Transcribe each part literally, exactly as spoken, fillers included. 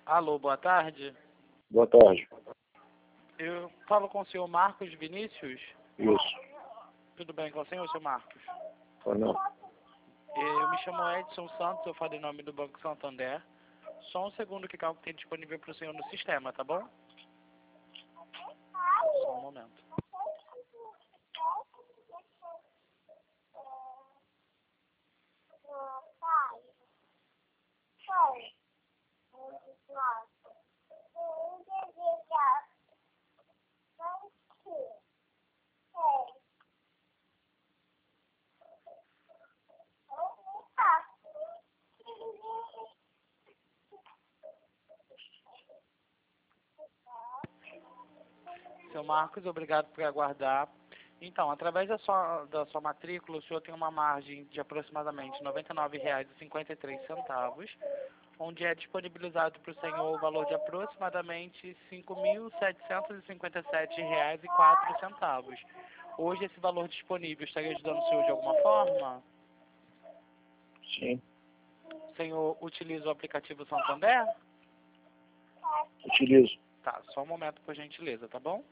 Alô, boa tarde. Boa tarde. Eu falo com o senhor Marcos Vinícius. Isso. Tudo bem com o senhor, senhor Marcos? Ou não? Eu me chamo Edson Santos, eu falo em nome do Banco Santander. Só um segundo que algo tem disponível para o senhor no sistema, tá bom? Só um momento. Seu Marcos, obrigado por aguardar. Então, através da sua, da sua matrícula, o senhor tem uma margem de aproximadamente noventa e nove reais e cinquenta e três centavos, onde é disponibilizado para o senhor o valor de aproximadamente cinco mil setecentos e cinquenta e sete reais e quatro centavos. Hoje, esse valor disponível estaria ajudando o senhor de alguma forma? Sim. O senhor utiliza o aplicativo Santander? Utilizo. Tá, só um momento, por gentileza, tá bom?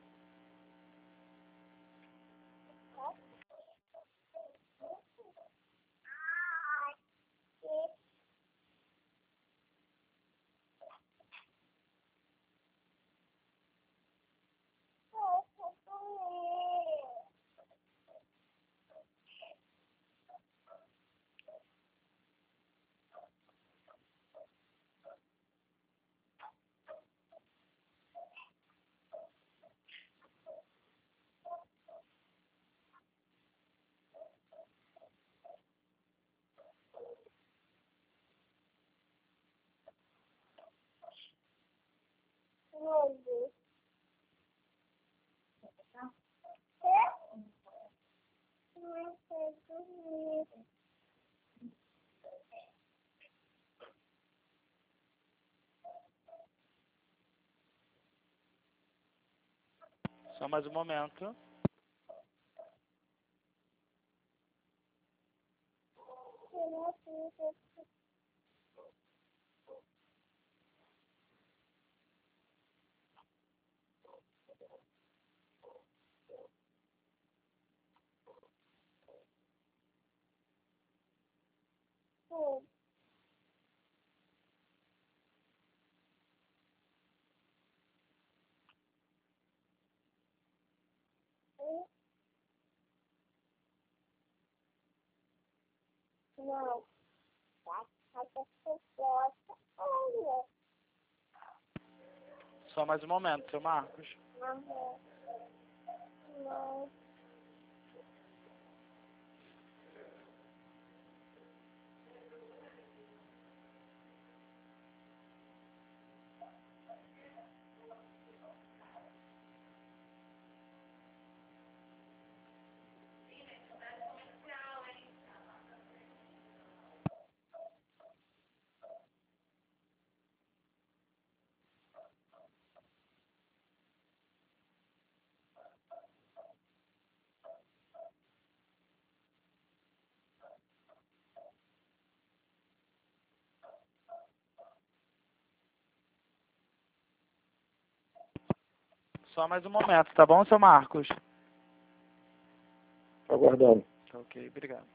Só mais um momento. Não. Só mais um momento, seu Marcos. Não. Não. Só mais um momento, tá bom, seu Marcos? Aguardando. Tá ok, obrigado.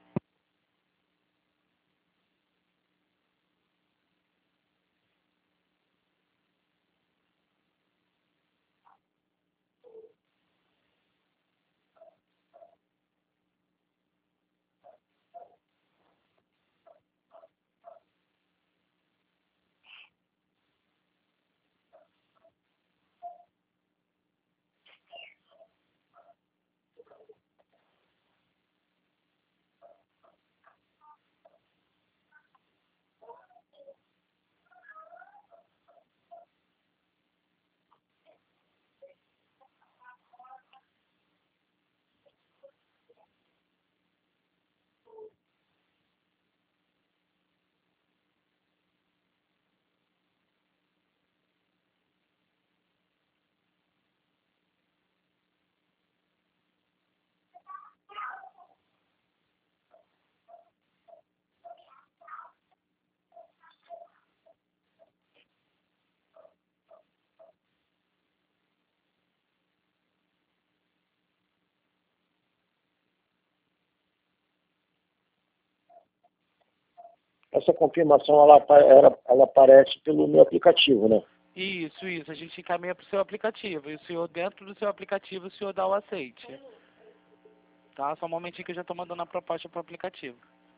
Essa confirmação, ela, apa- era- ela aparece pelo meu aplicativo, né? Isso, isso. A gente encaminha para o seu aplicativo. E o senhor, dentro do seu aplicativo, o senhor dá o aceite. Tá? Só um momentinho que eu já estou mandando a proposta para o aplicativo.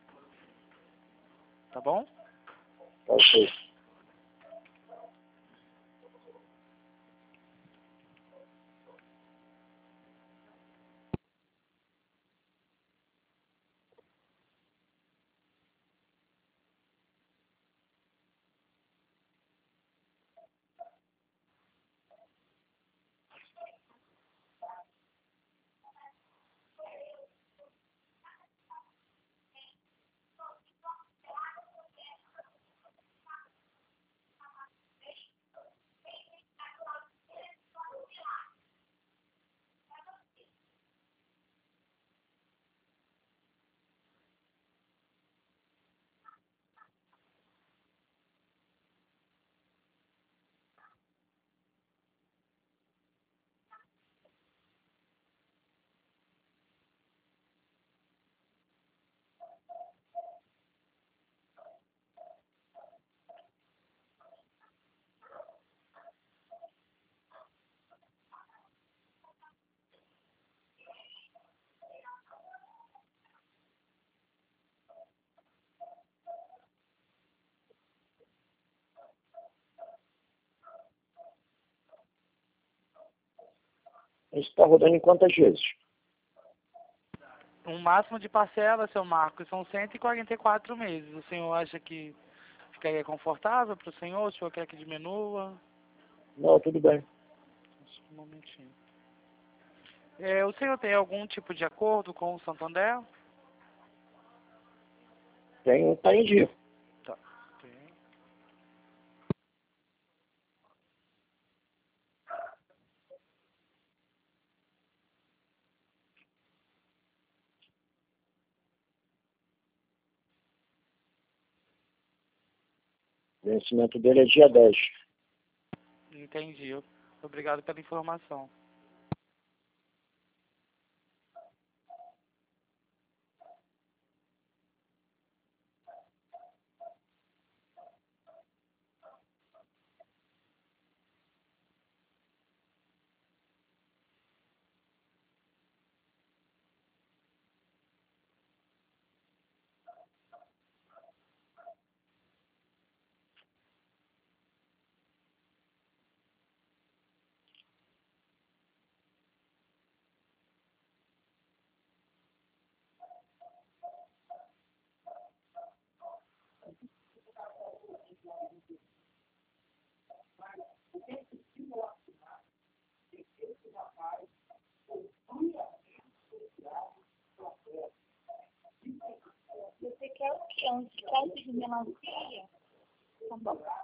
Tá bom? Ok. Isso está rodando em quantas vezes? Um máximo de parcela, seu Marcos, são cento e quarenta e quatro meses. O senhor acha que ficaria confortável para o senhor? O senhor quer que diminua? Não, tudo bem. Só um momentinho. É, o senhor tem algum tipo de acordo com o Santander? Tem, tá em dia. Tá. Tem. O vencimento dele é dia dez. Entendi. Obrigado pela informação. Você quer o quê? Um descalço de melancia? Tá bom.